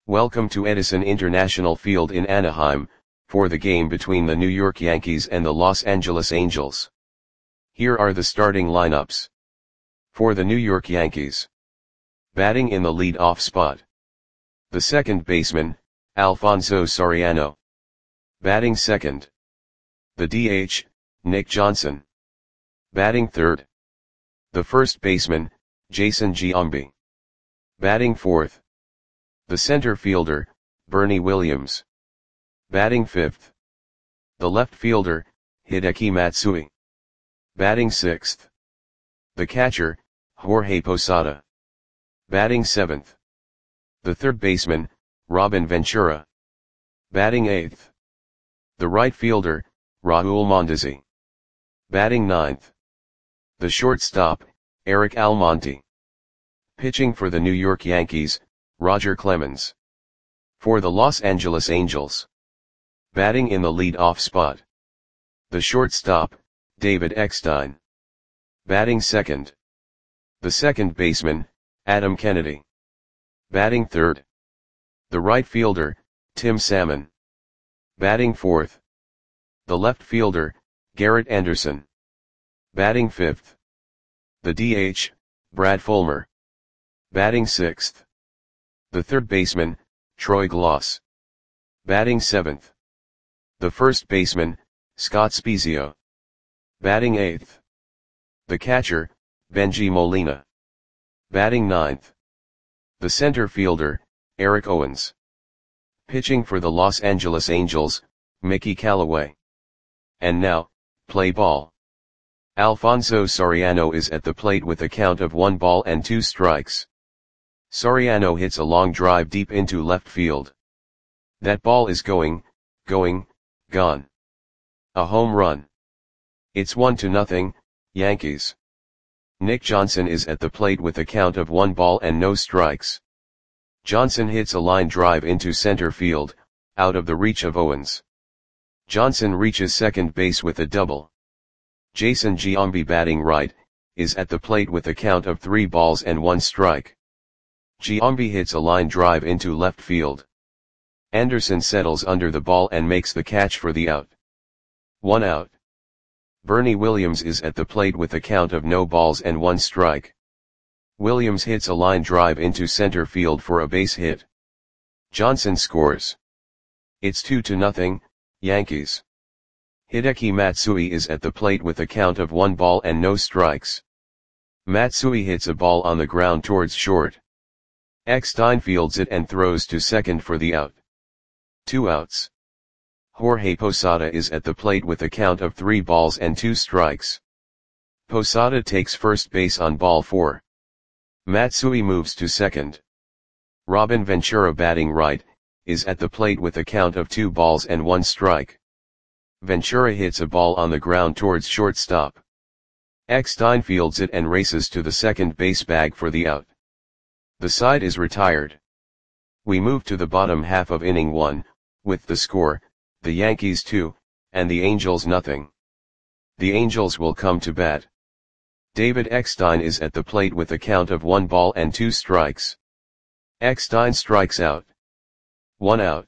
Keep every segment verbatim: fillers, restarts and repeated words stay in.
Welcome to Edison International Field in Anaheim, for the game between the New York Yankees and the Los Angeles Angels. Here are the starting lineups. For the New York Yankees. Batting in the lead-off spot. The second baseman, Alfonso Soriano. Batting second. The D H, Nick Johnson. Batting third. The first baseman, Jason Giambi. Batting fourth. The center fielder, Bernie Williams. Batting fifth. The left fielder, Hideki Matsui. Batting sixth. The catcher, Jorge Posada. Batting seventh. The third baseman, Robin Ventura. Batting eighth. The right fielder, Raul Mondesi. Batting ninth. The shortstop, Eric Almonte. Pitching for the New York Yankees, Roger Clemens. For the Los Angeles Angels. Batting in the lead-off spot. The shortstop, David Eckstein. Batting second. The second baseman, Adam Kennedy. Batting third. The right fielder, Tim Salmon. Batting fourth. The left fielder, Garrett Anderson. Batting fifth. The D H, Brad Fulmer. Batting sixth. The third baseman, Troy Glaus. Batting seventh. The first baseman, Scott Spiezio. Batting eighth. The catcher, Benji Molina. Batting ninth. The center fielder, Eric Owens. Pitching for the Los Angeles Angels, Mickey Callaway. And now, play ball. Alfonso Soriano is at the plate with a count of one ball and two strikes. Soriano hits a long drive deep into left field. That ball is going, going, gone. A home run. It's one to nothing, Yankees. Nick Johnson is at the plate with a count of one ball and no strikes. Johnson hits a line drive into center field, out of the reach of Owens. Johnson reaches second base with a double. Jason Giambi, batting right, is at the plate with a count of three balls and one strike. Giambi hits a line drive into left field. Anderson settles under the ball and makes the catch for the out. One out. Bernie Williams is at the plate with a count of no balls and one strike. Williams hits a line drive into center field for a base hit. Johnson scores. It's two to nothing, Yankees. Hideki Matsui is at the plate with a count of one ball and no strikes. Matsui hits a ball on the ground towards short. Eckstein fields it and throws to second for the out. Two outs. Jorge Posada is at the plate with a count of three balls and two strikes. Posada takes first base on ball four. Matsui moves to second. Robin Ventura, batting right, is at the plate with a count of two balls and one strike. Ventura hits a ball on the ground towards shortstop. Eckstein fields it and races to the second base bag for the out. The side is retired. We move to the bottom half of inning one, with the score, the Yankees two, and the Angels nothing. The Angels will come to bat. David Eckstein is at the plate with a count of one ball and two strikes. Eckstein strikes out. One out.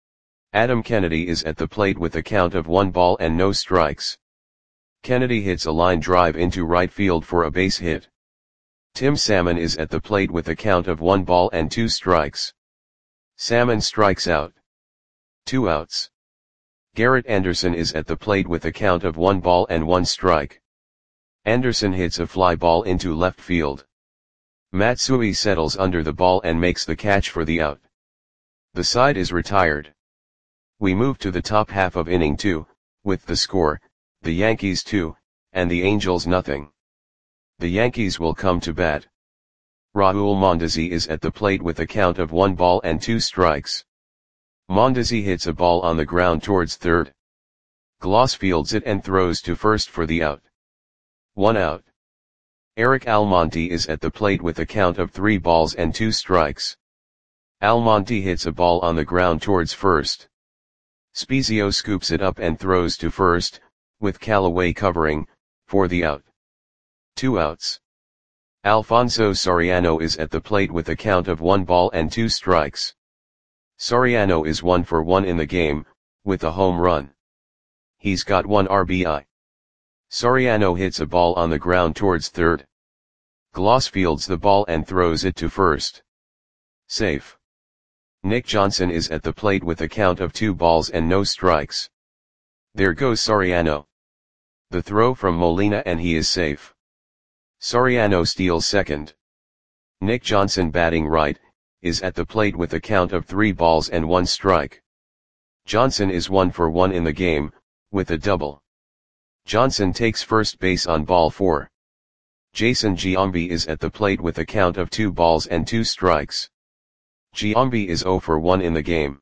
Adam Kennedy is at the plate with a count of one ball and no strikes. Kennedy hits a line drive into right field for a base hit. Tim Salmon is at the plate with a count of one ball and two strikes. Salmon strikes out. Two outs. Garrett Anderson is at the plate with a count of one ball and one strike. Anderson hits a fly ball into left field. Matsui settles under the ball and makes the catch for the out. The side is retired. We move to the top half of inning two, with the score, the Yankees two, and the Angels nothing. The Yankees will come to bat. Raul Mondesi is at the plate with a count of one ball and two strikes. Mondesi hits a ball on the ground towards third. Glaus fields it and throws to first for the out. One out. Eric Almonte is at the plate with a count of three balls and two strikes. Almonte hits a ball on the ground towards first. Spiezio scoops it up and throws to first, with Callaway covering, for the out. Two outs. Alfonso Soriano is at the plate with a count of one ball and two strikes. Soriano is one for one in the game, with a home run. He's got one R B I. Soriano hits a ball on the ground towards third. Gloss fields the ball and throws it to first. Safe. Nick Johnson is at the plate with a count of two balls and no strikes. There goes Soriano. The throw from Molina and he is safe. Soriano steals second. Nick Johnson, batting right, is at the plate with a count of three balls and one strike. Johnson is one for one in the game, with a double. Johnson takes first base on ball four. Jason Giambi is at the plate with a count of two balls and two strikes. Giambi is zero for one in the game.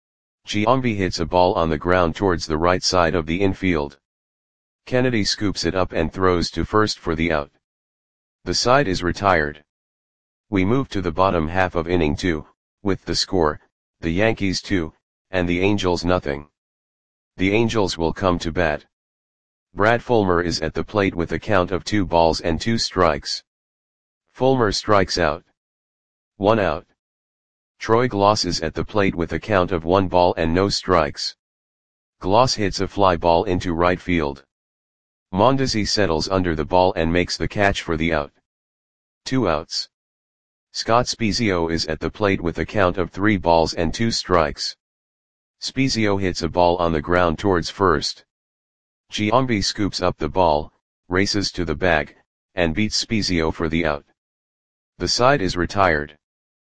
Giambi hits a ball on the ground towards the right side of the infield. Kennedy scoops it up and throws to first for the out. The side is retired. We move to the bottom half of inning two, with the score, the Yankees two, and the Angels nothing. The Angels will come to bat. Brad Fulmer is at the plate with a count of two balls and two strikes. Fulmer strikes out. One out. Troy Gloss is at the plate with a count of one ball and no strikes. Gloss hits a fly ball into right field. Mondesi settles under the ball and makes the catch for the out. Two outs. Scott Spiezio is at the plate with a count of three balls and two strikes. Spiezio hits a ball on the ground towards first. Giambi scoops up the ball, races to the bag, and beats Spiezio for the out. The side is retired.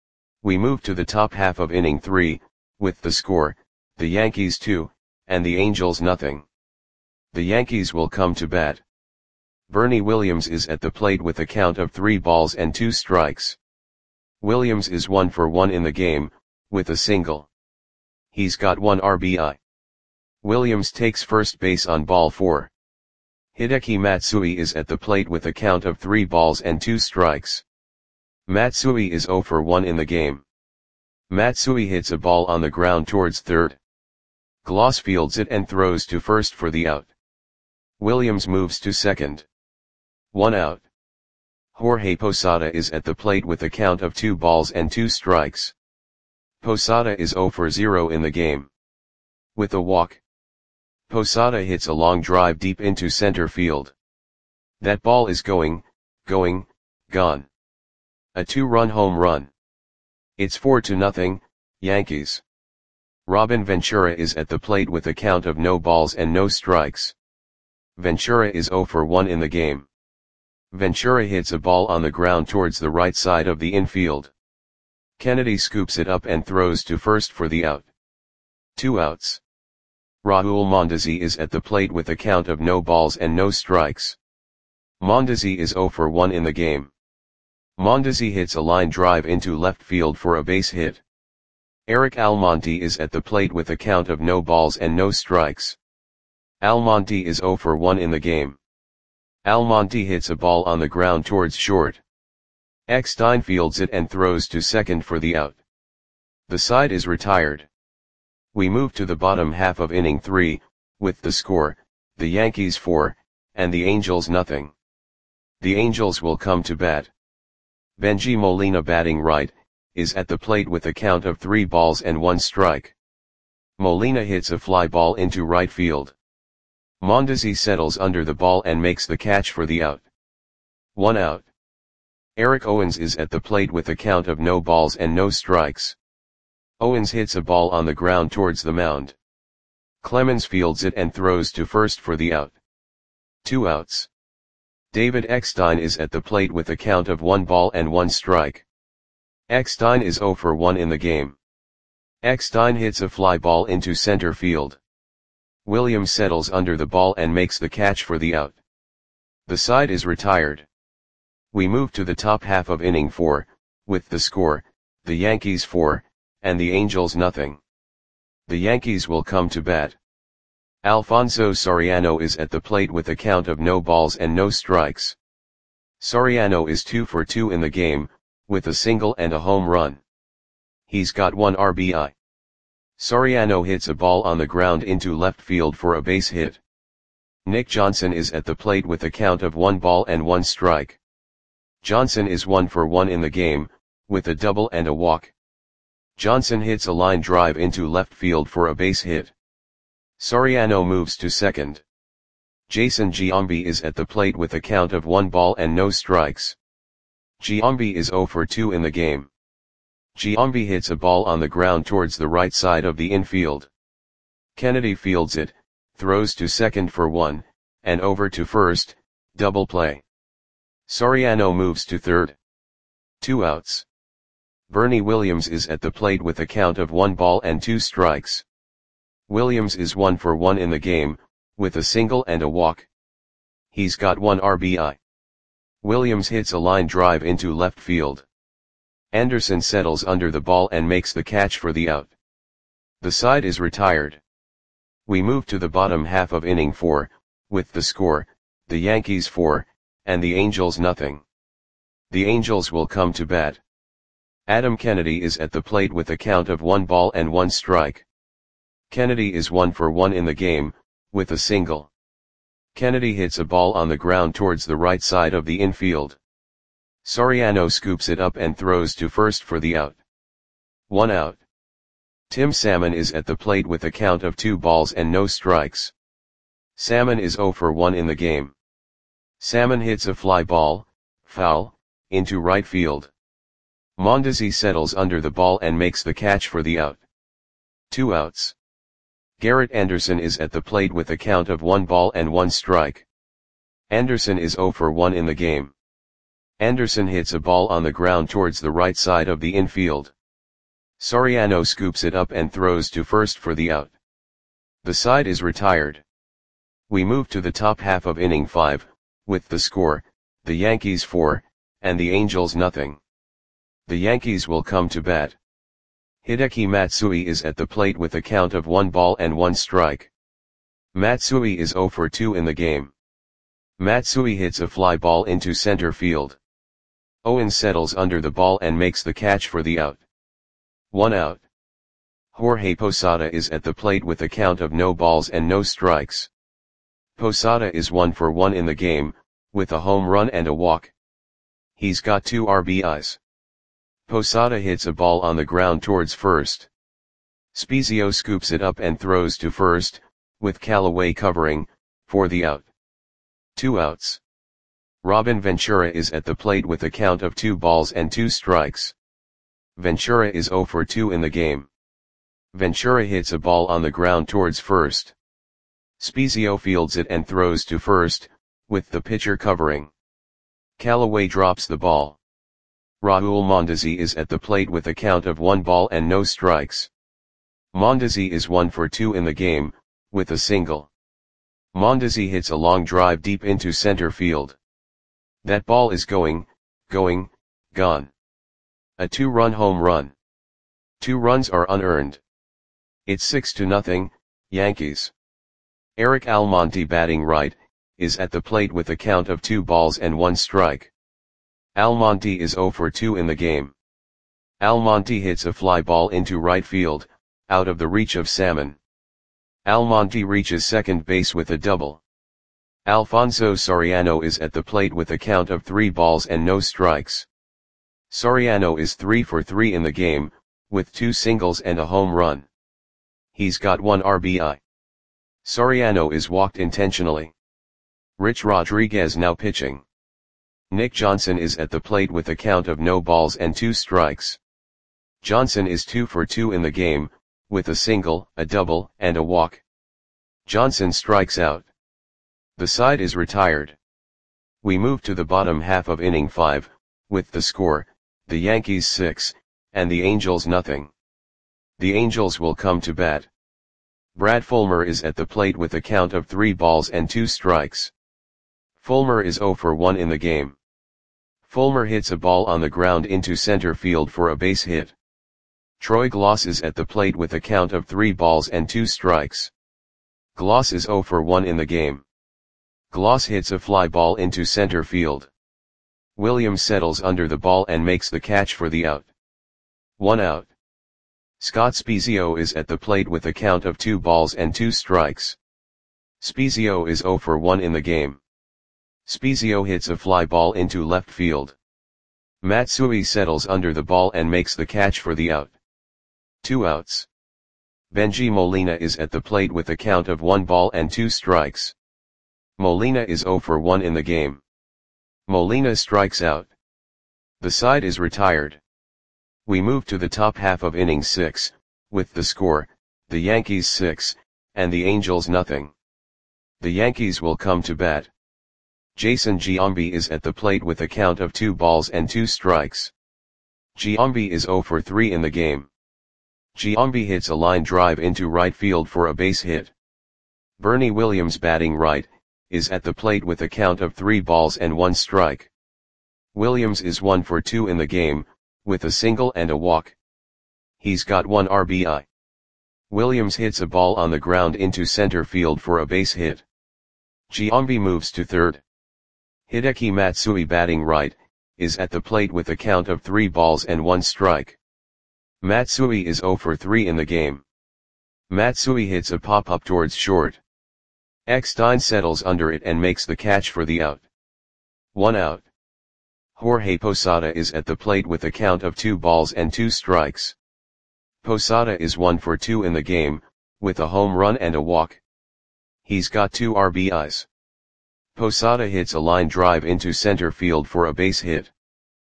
We move to the top half of inning three, with the score, the Yankees two, and the Angels nothing. The Yankees will come to bat. Bernie Williams is at the plate with a count of three balls and two strikes. Williams is one for one in the game, with a single. He's got one R B I. Williams takes first base on ball four. Hideki Matsui is at the plate with a count of three balls and two strikes. Matsui is zero for one in the game. Matsui hits a ball on the ground towards third. Gloss fields it and throws to first for the out. Williams moves to second. One out. Jorge Posada is at the plate with a count of two balls and two strikes. Posada is zero for zero in the game. With a walk, Posada hits a long drive deep into center field. That ball is going, going, gone. A two-run home run. It's four to nothing, Yankees. Robin Ventura is at the plate with a count of no balls and no strikes. Ventura is zero for one in the game. Ventura hits a ball on the ground towards the right side of the infield. Kennedy scoops it up and throws to first for the out. Two outs. Raul Mondesi is at the plate with a count of no balls and no strikes. Mondesi is zero for one in the game. Mondesi hits a line drive into left field for a base hit. Eric Almonte is at the plate with a count of no balls and no strikes. Almonte is zero for one in the game. Almonte hits a ball on the ground towards short. Eckstein fields it and throws to second for the out. The side is retired. We move to the bottom half of inning three, with the score, the Yankees four, and the Angels nothing. The Angels will come to bat. Benji Molina, batting right, is at the plate with a count of three balls and one strike. Molina hits a fly ball into right field. Mondesi settles under the ball and makes the catch for the out. One out. Eric Owens is at the plate with a count of no balls and no strikes. Owens hits a ball on the ground towards the mound. Clemens fields it and throws to first for the out. Two outs. David Eckstein is at the plate with a count of one ball and one strike. Eckstein is zero for one in the game. Eckstein hits a fly ball into center field. Williams settles under the ball and makes the catch for the out. The side is retired. We move to the top half of inning four, with the score, the Yankees four, and the Angels nothing. The Yankees will come to bat. Alfonso Soriano is at the plate with a count of no balls and no strikes. Soriano is two for two in the game, with a single and a home run. He's got one R B I. Soriano hits a ball on the ground into left field for a base hit. Nick Johnson is at the plate with a count of one ball and one strike. Johnson is one for one in the game, with a double and a walk. Johnson hits a line drive into left field for a base hit. Soriano moves to second. Jason Giambi is at the plate with a count of one ball and no strikes. Giambi is zero for two in the game. Giambi hits a ball on the ground towards the right side of the infield. Kennedy fields it, throws to second for one, and over to first, double play. Soriano moves to third. Two outs. Bernie Williams is at the plate with a count of one ball and two strikes. Williams is one for one in the game, with a single and a walk. He's got one R B I. Williams hits a line drive into left field. Anderson settles under the ball and makes the catch for the out. The side is retired. We move to the bottom half of inning four, with the score, the Yankees four, and the Angels nothing. The Angels will come to bat. Adam Kennedy is at the plate with a count of one ball and one strike. Kennedy is one for one in the game, with a single. Kennedy hits a ball on the ground towards the right side of the infield. Soriano scoops it up and throws to first for the out. One out. Tim Salmon is at the plate with a count of two balls and no strikes. Salmon is zero for one in the game. Salmon hits a fly ball, foul, into right field. Mondesi settles under the ball and makes the catch for the out. Two outs. Garrett Anderson is at the plate with a count of one ball and one strike. Anderson is zero for one in the game. Anderson hits a ball on the ground towards the right side of the infield. Soriano scoops it up and throws to first for the out. The side is retired. We move to the top half of inning five, with the score, the Yankees four, and the Angels nothing. The Yankees will come to bat. Hideki Matsui is at the plate with a count of one ball and one strike. Matsui is zero for two in the game. Matsui hits a fly ball into center field. Owen settles under the ball and makes the catch for the out. One out. Jorge Posada is at the plate with a count of no balls and no strikes. Posada is one for one in the game, with a home run and a walk. He's got two R B Is. Posada hits a ball on the ground towards first. Spezio scoops it up and throws to first, with Callaway covering, for the out. Two outs. Robin Ventura is at the plate with a count of two balls and two strikes. Ventura is zero for two in the game. Ventura hits a ball on the ground towards first. Spezio fields it and throws to first, with the pitcher covering. Callaway drops the ball. Raul Mondesi is at the plate with a count of one ball and no strikes. Mondesi is one for two in the game, with a single. Mondesi hits a long drive deep into center field. That ball is going, going, gone. A two-run home run. Two runs are unearned. It's six to nothing, Yankees. Eric Almonte batting right, is at the plate with a count of two balls and one strike. Almonte is zero for two in the game. Almonte hits a fly ball into right field, out of the reach of Salmon. Almonte reaches second base with a double. Alfonso Soriano is at the plate with a count of three balls and no strikes. Soriano is three for three in the game, with two singles and a home run. He's got one R B I. Soriano is walked intentionally. Rich Rodriguez now pitching. Nick Johnson is at the plate with a count of no balls and two strikes. Johnson is two for two in the game, with a single, a double, and a walk. Johnson strikes out. The side is retired. We move to the bottom half of inning five, with the score, the Yankees six, and the Angels nothing. The Angels will come to bat. Brad Fulmer is at the plate with a count of three balls and two strikes. Fulmer is zero for one in the game. Fulmer hits a ball on the ground into center field for a base hit. Troy Gloss is at the plate with a count of three balls and two strikes. Gloss is zero for one in the game. Gloss hits a fly ball into center field. Williams settles under the ball and makes the catch for the out. One out. Scott Spezio is at the plate with a count of two balls and two strikes. Spezio is zero for one in the game. Spezio hits a fly ball into left field. Matsui settles under the ball and makes the catch for the out. two outs. Benji Molina is at the plate with a count of one ball and two strikes. Molina is zero for one in the game. Molina strikes out. The side is retired. We move to the top half of inning six, with the score, the Yankees six, and the Angels nothing. The Yankees will come to bat. Jason Giambi is at the plate with a count of two balls and two strikes. Giambi is zero for three in the game. Giambi hits a line drive into right field for a base hit. Bernie Williams, batting right, is at the plate with a count of three balls and one strike. Williams is one for two in the game, with a single and a walk. He's got one R B I. Williams hits a ball on the ground into center field for a base hit. Giambi moves to third. Hideki Matsui, batting right, is at the plate with a count of three balls and one strike. Matsui is zero for three in the game. Matsui hits a pop-up towards short. Eckstein settles under it and makes the catch for the out. One out. Jorge Posada is at the plate with a count of two balls and two strikes. Posada is one for two in the game, with a home run and a walk. He's got two R B Is. Posada hits a line drive into center field for a base hit.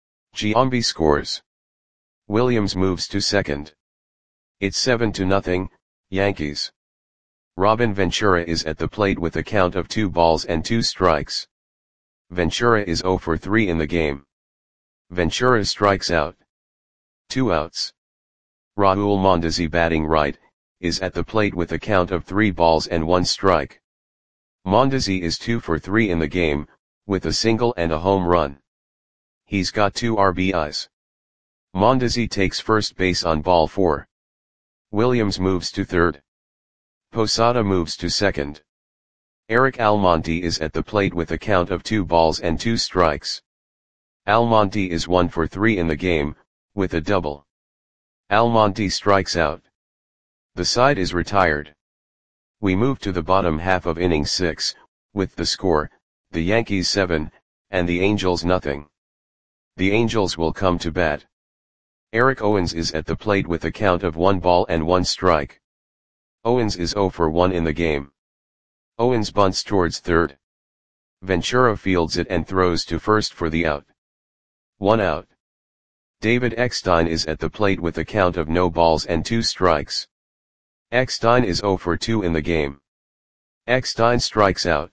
Giambi scores. Williams moves to second. It's seven to nothing, Yankees. Robin Ventura is at the plate with a count of two balls and two strikes. Ventura is zero for three in the game. Ventura strikes out. Two outs. Raul Mondesi, batting right, is at the plate with a count of three balls and one strike. Mondesi is two for three in the game, with a single and a home run. He's got two R B Is. Mondesi takes first base on ball four. Williams moves to third. Posada moves to second. Eric Almonte is at the plate with a count of two balls and two strikes. Almonte is one for three in the game, with a double. Almonte strikes out. The side is retired. We move to the bottom half of inning six, with the score, the Yankees seven, and the Angels nothing. The Angels will come to bat. Eric Owens is at the plate with a count of one ball and one strike. Owens is zero for one in the game. Owens bunts towards third. Ventura fields it and throws to first for the out. One out. David Eckstein is at the plate with a count of no balls and two strikes. Eckstein is zero for two in the game. Eckstein strikes out.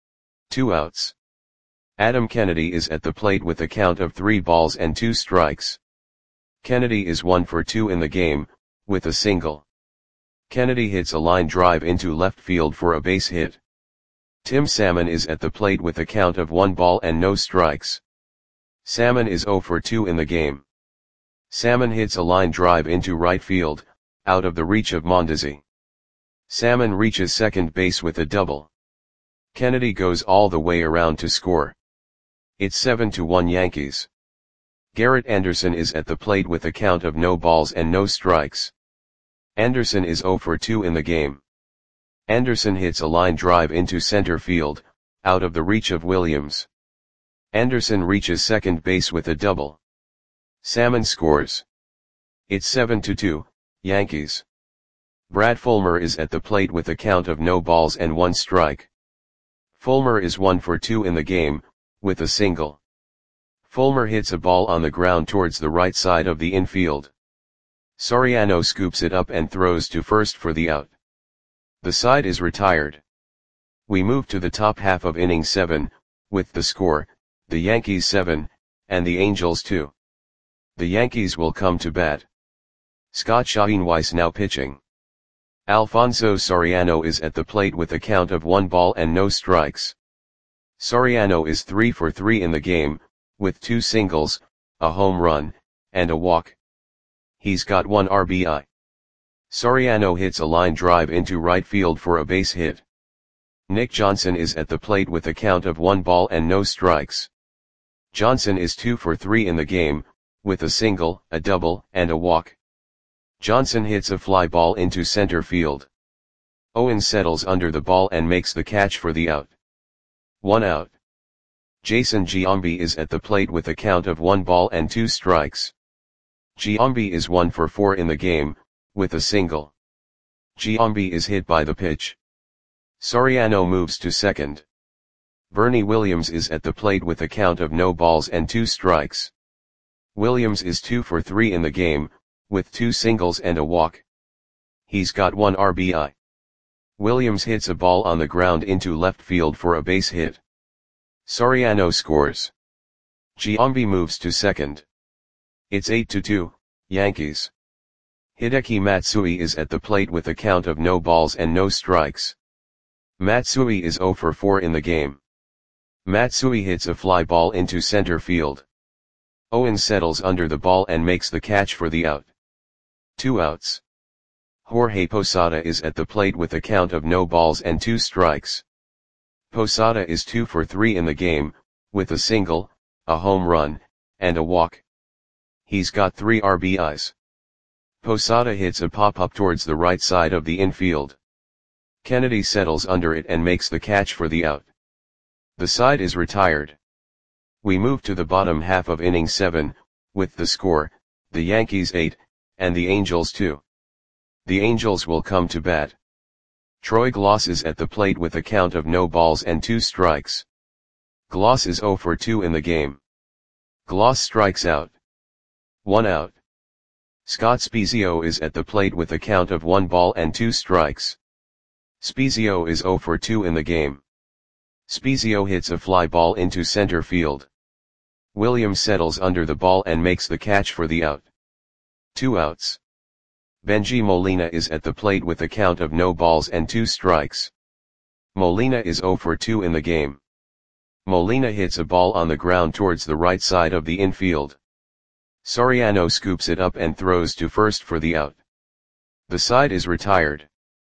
Two outs. Adam Kennedy is at the plate with a count of three balls and two strikes. Kennedy is one for two in the game, with a single. Kennedy hits a line drive into left field for a base hit. Tim Salmon is at the plate with a count of one ball and no strikes. Salmon is zero for two in the game. Salmon hits a line drive into right field, out of the reach of Mondesi. Salmon reaches second base with a double. Kennedy goes all the way around to score. It's seven to one Yankees. Garrett Anderson is at the plate with a count of no balls and no strikes. Anderson is zero for two in the game. Anderson hits a line drive into center field, out of the reach of Williams. Anderson reaches second base with a double. Salmon scores. It's seven to two, Yankees. Brad Fulmer is at the plate with a count of no balls and one strike. Fulmer is one for two in the game, with a single. Fulmer hits a ball on the ground towards the right side of the infield. Soriano scoops it up and throws to first for the out. The side is retired. We move to the top half of inning seven, with the score, the Yankees seven, and the Angels two. The Yankees will come to bat. Scott Schoenweiss now pitching. Alfonso Soriano is at the plate with a count of one ball and no strikes. Soriano is three for three in the game, with two singles, a home run, and a walk. He's got one R B I. Soriano hits a line drive into right field for a base hit. Nick Johnson is at the plate with a count of one ball and no strikes. Johnson is two for three in the game, with a single, a double, and a walk. Johnson hits a fly ball into center field. Owens settles under the ball and makes the catch for the out. One out. Jason Giambi is at the plate with a count of one ball and two strikes. Giambi is one for four in the game, with a single. Giambi is hit by the pitch. Soriano moves to second. Bernie Williams is at the plate with a count of no balls and two strikes. Williams is two for three in the game, with two singles and a walk. He's got one R B I. Williams hits a ball on the ground into left field for a base hit. Soriano scores. Giambi moves to second. It's eight to two, Yankees. Hideki Matsui is at the plate with a count of no balls and no strikes. Matsui is zero for four in the game. Matsui hits a fly ball into center field. Owens settles under the ball and makes the catch for the out. Two outs. Jorge Posada is at the plate with a count of no balls and two strikes. Posada is two for three in the game, with a single, a home run, and a walk. He's got three R B Is. Posada hits a pop-up towards the right side of the infield. Kennedy settles under it and makes the catch for the out. The side is retired. We move to the bottom half of inning seven, with the score, the Yankees eight, and the Angels two. The Angels will come to bat. Troy Glaus is at the plate with a count of no balls and two strikes. Glaus is zero for two in the game. Glaus strikes out. One out. Scott Spiezio is at the plate with a count of one ball and two strikes. Spiezio is zero for two in the game. Spiezio hits a fly ball into center field. Williams settles under the ball and makes the catch for the out. Two outs. Benji Molina is at the plate with a count of no balls and two strikes. Molina is zero for two in the game. Molina hits a ball on the ground towards the right side of the infield. Soriano scoops it up and throws to first for the out. The side is retired.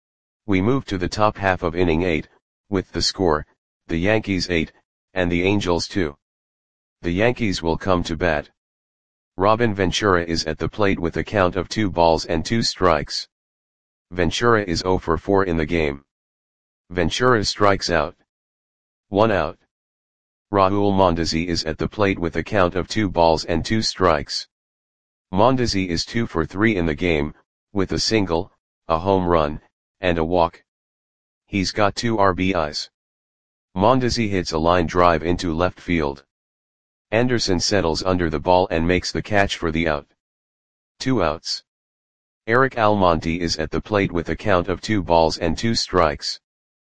We move to the top half of inning eight, with the score, the Yankees eight, and the Angels two. The Yankees will come to bat. Robin Ventura is at the plate with a count of two balls and two strikes. Ventura is zero for four in the game. Ventura strikes out. One out. Raul Mondesi is at the plate with a count of two balls and two strikes. Mondesi is two for three in the game, with a single, a home run, and a walk. He's got two R B Is. Mondesi hits a line drive into left field. Anderson settles under the ball and makes the catch for the out. Two outs. Eric Almonte is at the plate with a count of two balls and two strikes.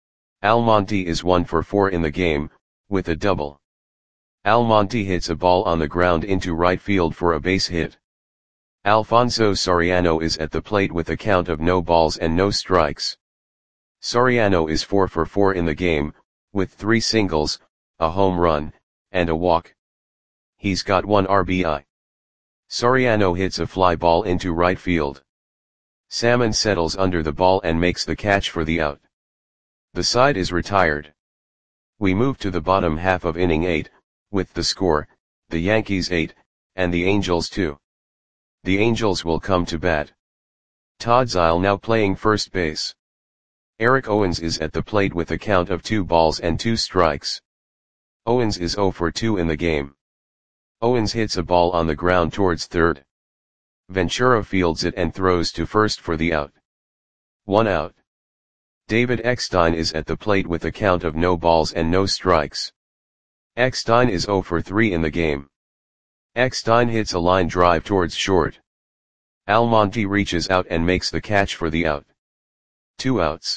Almonte is one for four in the game, with a double. Almonte hits a ball on the ground into right field for a base hit. Alfonso Soriano is at the plate with a count of no balls and no strikes. Soriano is four for four in the game, with three singles, a home run, and a walk. He's got one R B I. Soriano hits a fly ball into right field. Salmon settles under the ball and makes the catch for the out. The side is retired. We move to the bottom half of inning eight, with the score, the Yankees eight, and the Angels two. The Angels will come to bat. Todd Zeile now playing first base. Eric Owens is at the plate with a count of two balls and two strikes. Owens is zero for two in the game. Owens hits a ball on the ground towards third. Ventura fields it and throws to first for the out. One out. David Eckstein is at the plate with a count of no balls and no strikes. Eckstein is zero for three in the game. Eckstein hits a line drive towards short. Almonte reaches out and makes the catch for the out. Two outs.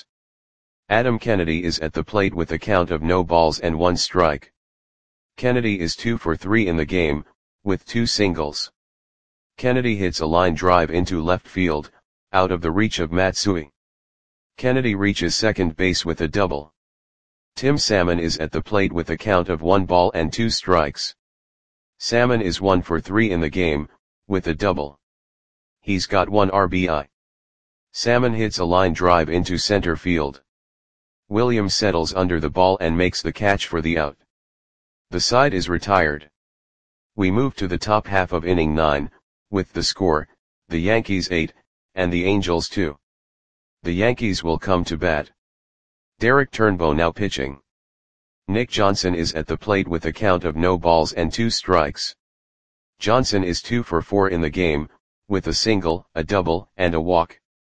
Adam Kennedy is at the plate with a count of no balls and one strike. Kennedy is two for three in the game, with two singles. Kennedy hits a line drive into left field, out of the reach of Matsui. Kennedy reaches second base with a double. Tim Salmon is at the plate with a count of one ball and two strikes. Salmon is one for three in the game, with a double. He's got one R B I. Salmon hits a line drive into center field. Williams settles under the ball and makes the catch for the out. The side is retired. We move to the top half of inning nine, with the score, the Yankees eight, and the Angels two. The Yankees will come to bat. Derek Turnbow now pitching. Nick Johnson is at the plate with a count of no balls and two strikes. Johnson is two for four in the game, with a single, a double, and a walk.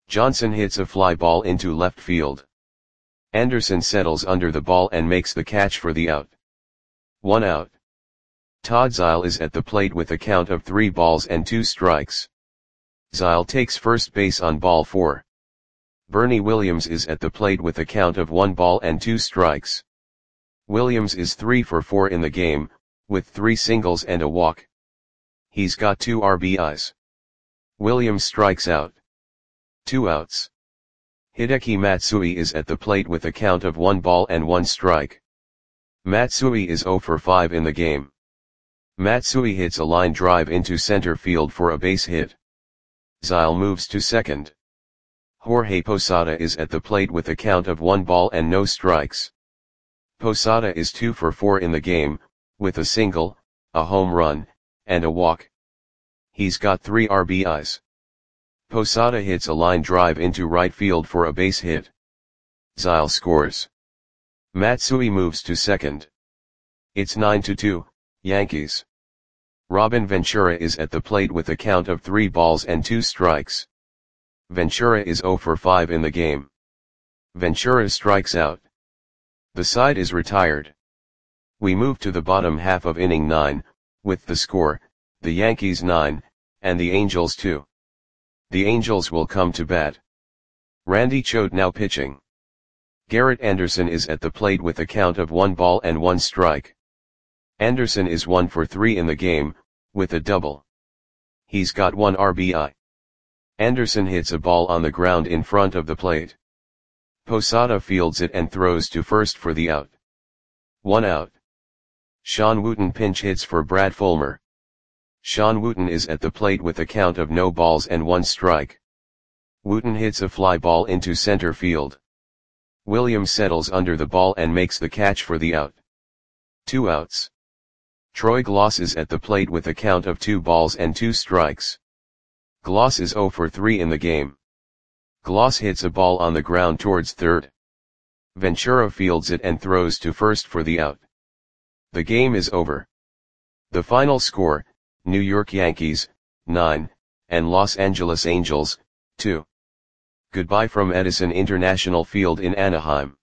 Johnson hits a fly ball into left field. Anderson settles under the ball and makes the catch for the out. One out. Todd Zeile is at the plate with a count of three balls and two strikes. Zeile takes first base on ball four. Bernie Williams is at the plate with a count of one ball and two strikes. Williams is three for four in the game, with three singles and a walk. He's got two R B Is. Williams strikes out. Two outs. Hideki Matsui is at the plate with a count of one ball and one strike. Matsui is zero for five in the game. Matsui hits a line drive into center field for a base hit. Zeile moves to second. Jorge Posada is at the plate with a count of one ball and no strikes. Posada is two for four in the game, with a single, a home run, and a walk. He's got three R B Is. Posada hits a line drive into right field for a base hit. Zeile scores. Matsui moves to second. It's nine to two, Yankees. Robin Ventura is at the plate with a count of three balls and two strikes. Ventura is zero for five in the game. Ventura strikes out. The side is retired. We move to the bottom half of inning nine, with the score, the Yankees nine, and the Angels two. The Angels will come to bat. Randy Choate now pitching. Garrett Anderson is at the plate with a count of one ball and one strike. Anderson is one for three in the game, with a double. He's got one R B I. Anderson hits a ball on the ground in front of the plate. Posada fields it and throws to first for the out. One out. Sean Wooten pinch hits for Brad Fulmer. Sean Wooten is at the plate with a count of no balls and one strike. Wooten hits a fly ball into center field. Williams settles under the ball and makes the catch for the out. Two outs. Troy Gloss is at the plate with a count of two balls and two strikes. Gloss is zero for three in the game. Gloss hits a ball on the ground towards third. Ventura fields it and throws to first for the out. The game is over. The final score, New York Yankees, nine, and Los Angeles Angels, two. Goodbye from Edison International Field in Anaheim.